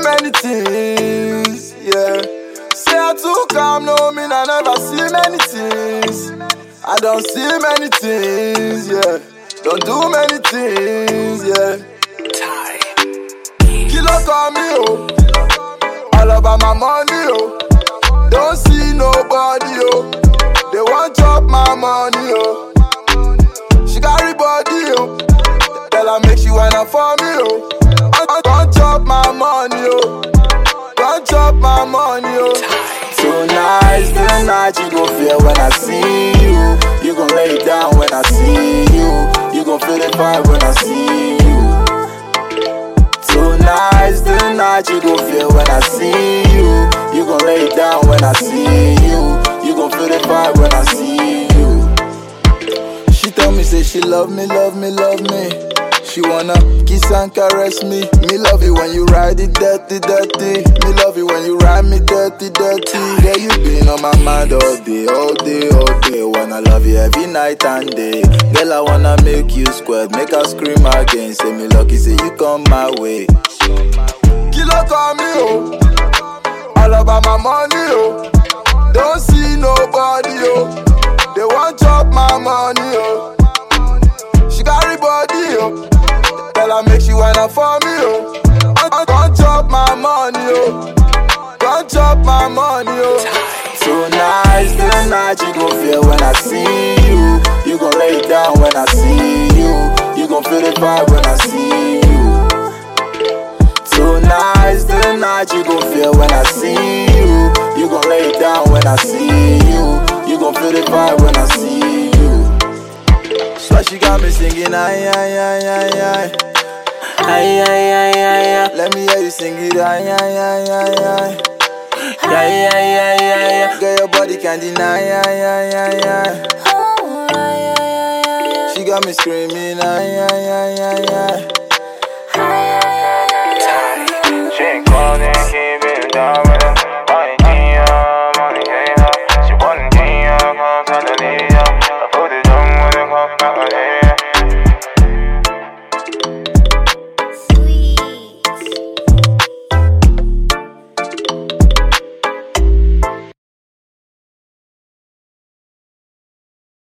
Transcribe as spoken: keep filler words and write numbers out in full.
many things, yeah. Say I too calm, no mean I never see many things. I don't see many things, yeah. Don't do many things, yeah. Kilo call me, oh. All about my money, oh. Don't see nobody, oh. They want chop my money, oh. She carry body, oh. Tell her make she wanna for me, oh. Don't chop my money, oh. Don't chop my money, oh. Tonight, the night you gon' feel when I see you. You gon' lay down when I see you. You gon' feel the vibe when I see you. Tonight's the night you gon' feel when I see you. You gon' lay down when I see you. You gon' feel the vibe when I see you. She tell me say she love me, love me, love me. She wanna kiss and caress me. Me love it when you ride it dirty, dirty. Me love it when you ride me dirty, dirty. Yeah, you been on my mind all day, all day, all day. Wanna love you every night and day. Girl, I wanna make you squirt, make her scream again. Say me lucky, say you come my way. Kilo call me, oh. All about my money, oh. Don't see nobody, oh. They want chop my money, oh. She carry body, oh. Tell her make she wanna for me, oh. Don't chop my money, oh. Don't chop my money, oh. Tonight's the night you gon' feel when I see you. You gon' lay down when I see you. You gon' feel the vibe when I see you. Tonight's the night you gon' feel when I see you. You gon' lay down when I see you. You gon' feel the vibe when I see you. So she got me singing, ay, ay, ay, ay, ay. Ay, ay, ay, ay, ay. Let me hear you sing it, ay, ay, ay, ay, ay. Ay, ay, ay, ay, ay. Girl, your body can't deny, ay, ay, ay, ay. She got me screaming, ay, ay, ay, ay, ay.